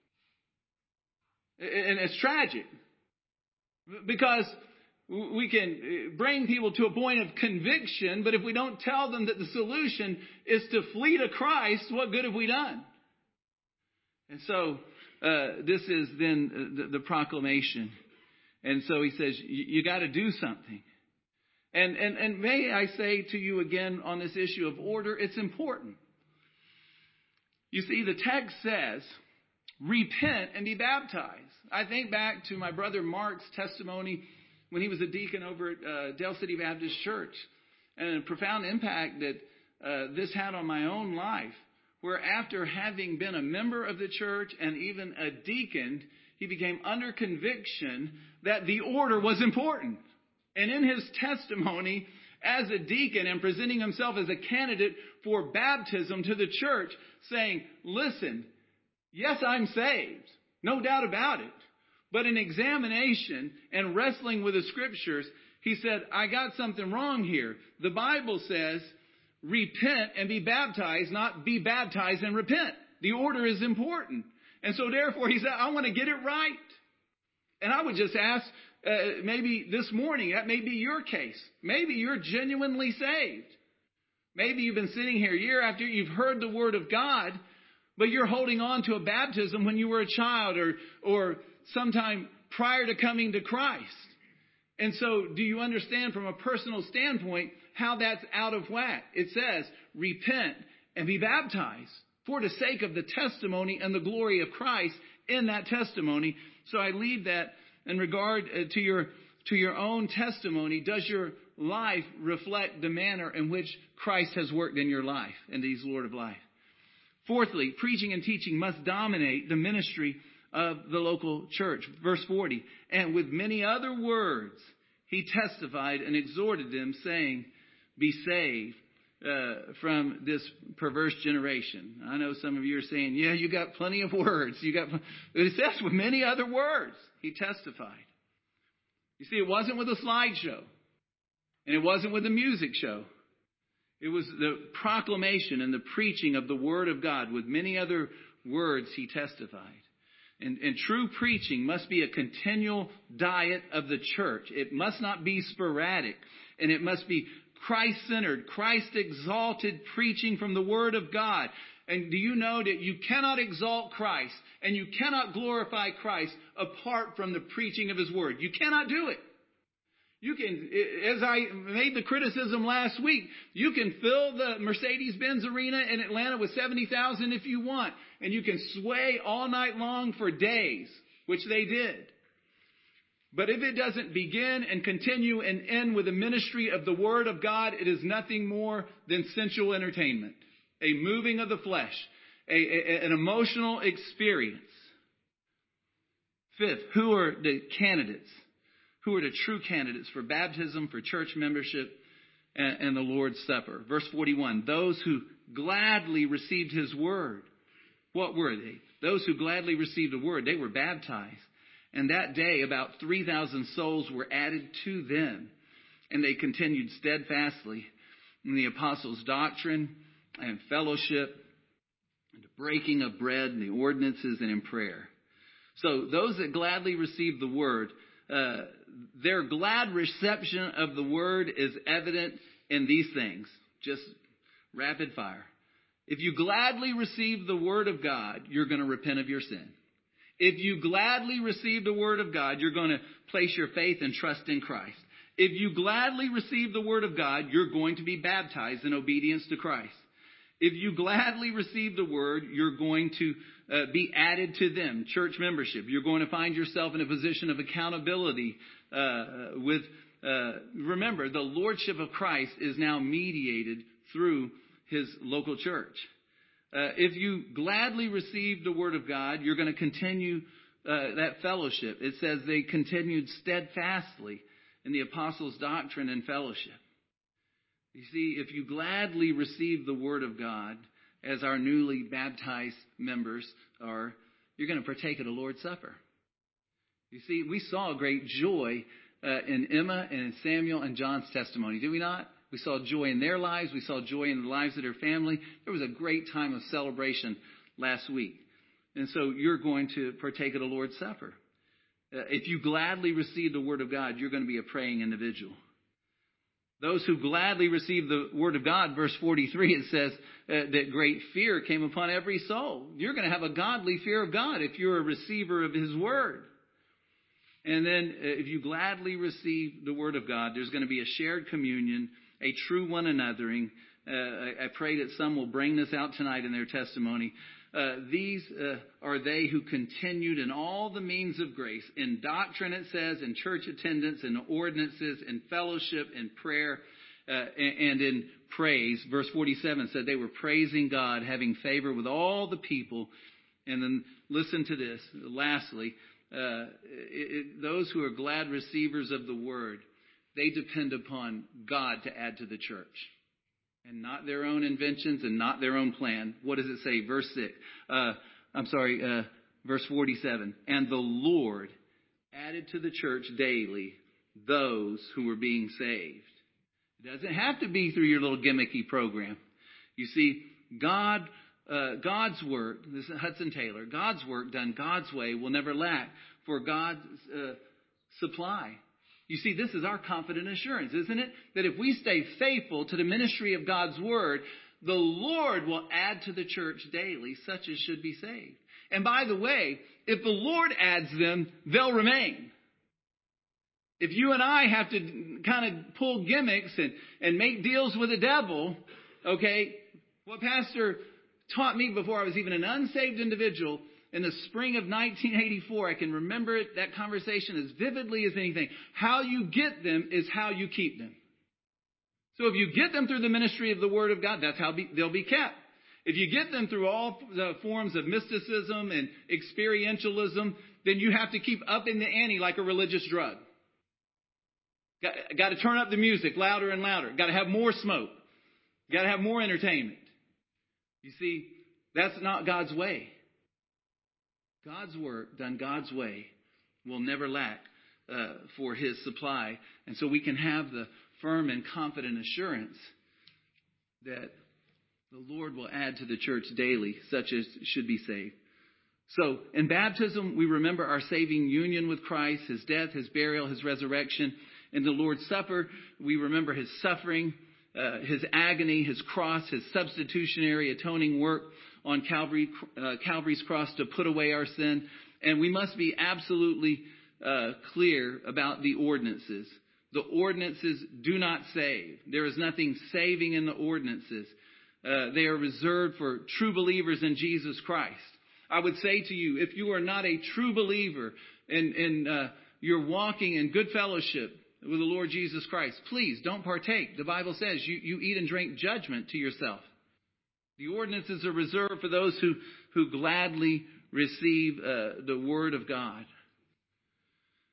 And it's tragic because we can bring people to a point of conviction, but if we don't tell them that the solution is to flee to Christ, what good have we done? And so this is then the proclamation. And so he says, you got to do something. And may I say to you again on this issue of order, it's important. You see, the text says, repent and be baptized. I think back to my brother Mark's testimony when he was a deacon over at Dale City Baptist Church, and a profound impact that this had on my own life, where after having been a member of the church and even a deacon, he became under conviction that the order was important. And in his testimony as a deacon and presenting himself as a candidate for baptism to the church, saying, listen, yes, I'm saved, no doubt about it. But in examination and wrestling with the scriptures, he said, I got something wrong here. The Bible says, repent and be baptized, not be baptized and repent. The order is important. And so therefore, he said, I want to get it right. And I would just ask, maybe this morning, that may be your case. Maybe you're genuinely saved. Maybe you've been sitting here year after year, you've heard the word of God, but you're holding on to a baptism when you were a child or sometime prior to coming to Christ. And so do you understand from a personal standpoint how that's out of whack? It says, repent and be baptized for the sake of the testimony and the glory of Christ in that testimony. So I leave that in regard to your own testimony. Does your life reflect the manner in which Christ has worked in your life and He's Lord of life? Fourthly, preaching and teaching must dominate the ministry of the local church. Verse 40, and with many other words, he testified and exhorted them, saying, be saved from this perverse generation. I know some of you are saying, yeah, you got plenty of words. It says with many other words, he testified. You see, it wasn't with a slideshow, and it wasn't with a music show. It was the proclamation and the preaching of the Word of God. With many other words, he testified. And true preaching must be a continual diet of the church. It must not be sporadic. And it must be Christ-centered, Christ-exalted preaching from the Word of God. And do you know that you cannot exalt Christ and you cannot glorify Christ apart from the preaching of His Word? You cannot do it. You can, as I made the criticism last week, you can fill the Mercedes-Benz Arena in Atlanta with 70,000 if you want. And you can sway all night long for days, which they did. But if it doesn't begin and continue and end with the ministry of the Word of God, it is nothing more than sensual entertainment, a moving of the flesh, an emotional experience. Fifth, who are the candidates who are the true candidates for baptism, for church membership, and the Lord's Supper. Verse 41, those who gladly received his word. What were they? Those who gladly received the word, they were baptized. And that day, about 3,000 souls were added to them. And they continued steadfastly in the apostles' doctrine and fellowship, and the breaking of bread and the ordinances and in prayer. So those that gladly received the word, their glad reception of the word is evident in these things. Just rapid fire. If you gladly receive the word of God, you're going to repent of your sin. If you gladly receive the word of God, you're going to place your faith and trust in Christ. If you gladly receive the word of God, you're going to be baptized in obedience to Christ. If you gladly receive the word, you're going to be added to them, church membership. You're going to find yourself in a position of accountability remember, the lordship of Christ is now mediated through his local church. If you gladly receive the word of God, you're going to continue that fellowship. It says they continued steadfastly in the apostles' doctrine and fellowship. You see, if you gladly receive the word of God, as our newly baptized members are, you're going to partake of the Lord's Supper. You see, we saw a great joy in Emma and in Samuel and John's testimony, did we not? We saw joy in their lives. We saw joy in the lives of their family. There was a great time of celebration last week. And so you're going to partake of the Lord's Supper. If you gladly receive the word of God, you're going to be a praying individual. Those who gladly receive the word of God, verse 43, it says that great fear came upon every soul. You're going to have a godly fear of God if you're a receiver of his word. And then if you gladly receive the word of God, there's going to be a shared communion, a true one anothering. I pray that some will bring this out tonight in their testimony. These are they who continued in all the means of grace, in doctrine, it says, in church attendance, in ordinances, in fellowship, in prayer, and in praise. Verse 47 said they were praising God, having favor with all the people. And then listen to this. Lastly, those who are glad receivers of the word, they depend upon God to add to the church. And not their own inventions and not their own plan. What does it say? Verse 47. And the Lord added to the church daily those who were being saved. It doesn't have to be through your little gimmicky program. You see, God's work, this is Hudson Taylor, God's work done God's way will never lack, for God's supply. You see, this is our confident assurance, isn't it? That if we stay faithful to the ministry of God's word, the Lord will add to the church daily such as should be saved. And by the way, if the Lord adds them, they'll remain. If you and I have to kind of pull gimmicks and make deals with the devil, okay, what Pastor taught me before I was even an unsaved individual in the spring of 1984, I can remember it, that conversation as vividly as anything. How you get them is how you keep them. So if you get them through the ministry of the Word of God, that's how they'll be kept. If you get them through all the forms of mysticism and experientialism, then you have to keep upping the ante like a religious drug. Got to turn up the music louder and louder. Got to have more smoke. Got to have more entertainment. You see, that's not God's way. God's work done God's way will never lack for his supply. And so we can have the firm and confident assurance that the Lord will add to the church daily, such as should be saved. So in baptism, we remember our saving union with Christ, his death, his burial, his resurrection. In the Lord's Supper, we remember his suffering, his agony, his cross, his substitutionary atoning work on Calvary's cross to put away our sin. And we must be absolutely clear about the ordinances. The ordinances do not save. There is nothing saving in the ordinances. They are reserved for true believers in Jesus Christ. I would say to you, if you are not a true believer and you're walking in good fellowship with the Lord Jesus Christ, please don't partake. The Bible says you eat and drink judgment to yourself. The ordinances are reserved for those who gladly receive the Word of God.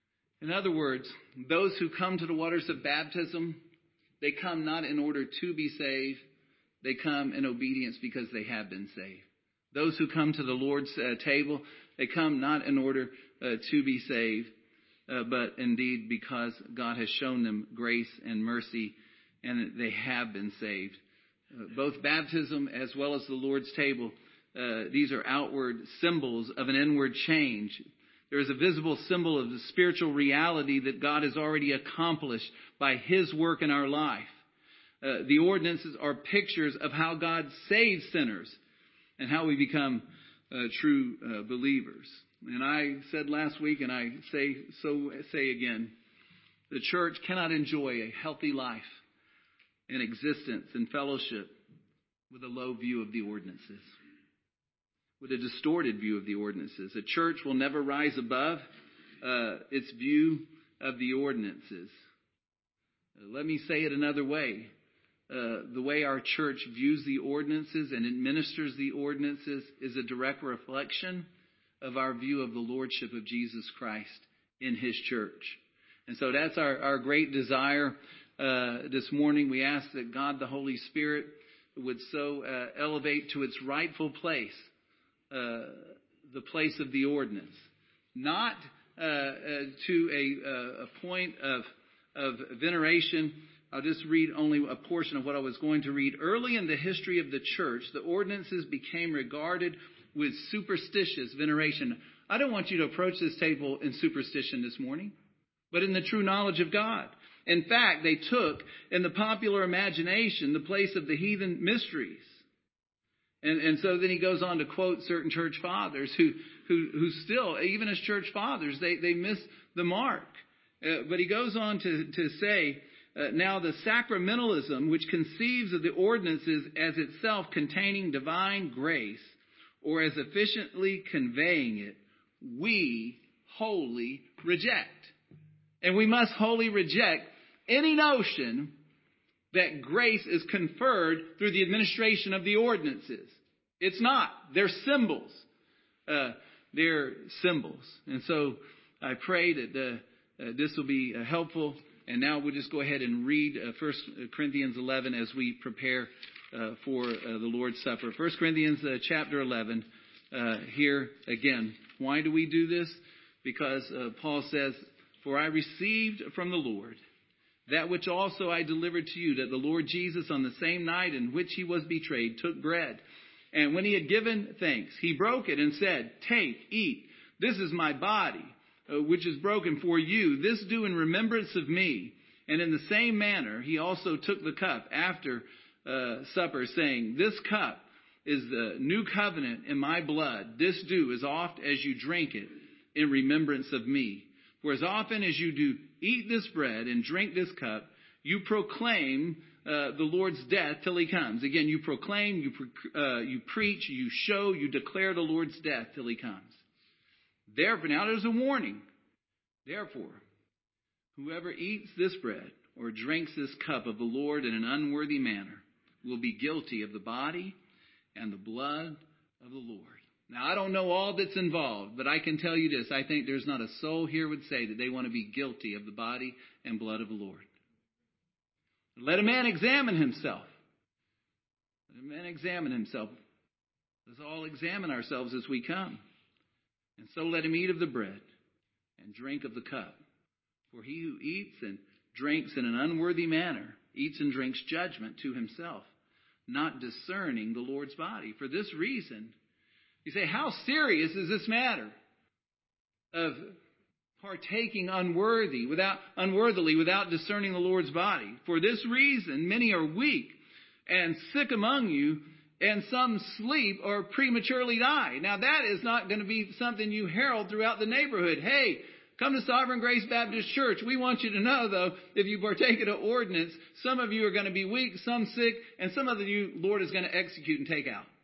In other words, those who come to the waters of baptism, they come not in order to be saved. They come in obedience because they have been saved. Those who come to the Lord's table, they come not in order to be saved, but indeed because God has shown them grace and mercy, and they have been saved. Both baptism as well as the Lord's table, these are outward symbols of an inward change. There is a visible symbol of the spiritual reality that God has already accomplished by His work in our life. The ordinances are pictures of how God saves sinners and how we become true believers. And I said last week, and I say again, the church cannot enjoy a healthy life and existence and fellowship with a low view of the ordinances, with a distorted view of the ordinances. A church will never rise above its view of the ordinances. Let me say it another way. The way our church views the ordinances and administers the ordinances is a direct reflection of our view of the lordship of Jesus Christ in His church. And so that's our great desire this morning. We ask that God, the Holy Spirit, would so elevate to its rightful place the place of the ordinance, not to a point of veneration. I'll just read only a portion of what I was going to read. Early in the history of the church, the ordinances became regarded with superstitious veneration. I don't want you to approach this table in superstition this morning, but in the true knowledge of God. In fact, they took in the popular imagination the place of the heathen mysteries. And so then he goes on to quote certain church fathers who still, even as church fathers, they miss the mark. But he goes on to say, now the sacramentalism, which conceives of the ordinances as itself containing divine grace, or as efficiently conveying it, we wholly reject. And we must wholly reject any notion that grace is conferred through the administration of the ordinances. It's not. They're symbols. They're symbols. And so I pray that this will be helpful. And now we'll just go ahead and read 1 Corinthians 11 as we prepare for the Lord's Supper. 1 Corinthians chapter 11. Here again, why do we do this? Because Paul says, "For I received from the Lord that which also I delivered to you, that the Lord Jesus, on the same night in which He was betrayed, took bread. And when He had given thanks, He broke it and said, 'Take, eat. This is my body, which is broken for you. This do in remembrance of me.' And in the same manner, He also took the cup after supper, saying, 'This cup is the new covenant in my blood. This do as oft as you drink it in remembrance of me. For as often as you do eat this bread and drink this cup, you proclaim the Lord's death till He comes.'" Again, you proclaim, you preach, you show, you declare the Lord's death till He comes. "Therefore," now there's a warning. "Therefore, whoever eats this bread or drinks this cup of the Lord in an unworthy manner will be guilty of the body and the blood of the Lord." Now, I don't know all that's involved, but I can tell you this. I think there's not a soul here would say that they want to be guilty of the body and blood of the Lord. Let a man examine himself. Let a man examine himself. Let's all examine ourselves as we come. "And so let him eat of the bread and drink of the cup. For he who eats and drinks in an unworthy manner eats and drinks judgment to himself, not discerning the Lord's body. For this reason," you say, how serious is this matter of partaking unworthily without discerning the Lord's body? "For this reason, many are weak and sick among you, and some sleep or prematurely die." Now, that is not going to be something you herald throughout the neighborhood. "Hey, come to Sovereign Grace Baptist Church. We want you to know, though, if you partake in an ordinance, some of you are going to be weak, some sick, and some of you, Lord is going to execute and take out."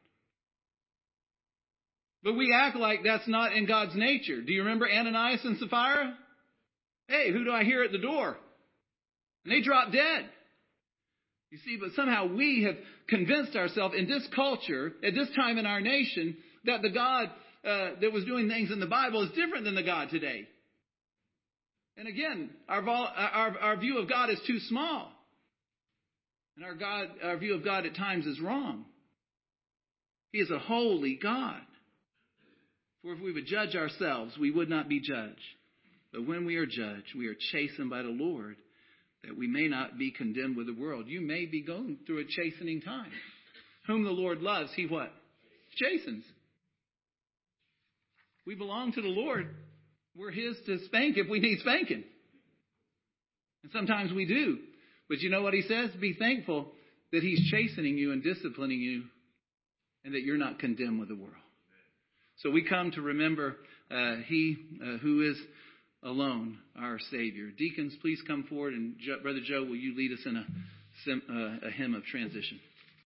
But we act like that's not in God's nature. Do you remember Ananias and Sapphira? "Hey, who do I hear at the door?" And they dropped dead. You see, but somehow we have convinced ourselves in this culture, at this time in our nation, that the God that was doing things in the Bible is different than the God today. And again, our view of God is too small. And our view of God at times is wrong. He is a holy God. For if we would judge ourselves, we would not be judged. But when we are judged, we are chastened by the Lord, that we may not be condemned with the world. You may be going through a chastening time. Whom the Lord loves, he what? Chastens. We belong to the Lord. We're his to spank if we need spanking. And sometimes we do. But you know what he says? Be thankful that he's chastening you and disciplining you, and that you're not condemned with the world. So we come to remember he who is alone, our Savior. Deacons, please come forward. And Brother Joe, will you lead us in a hymn of transition?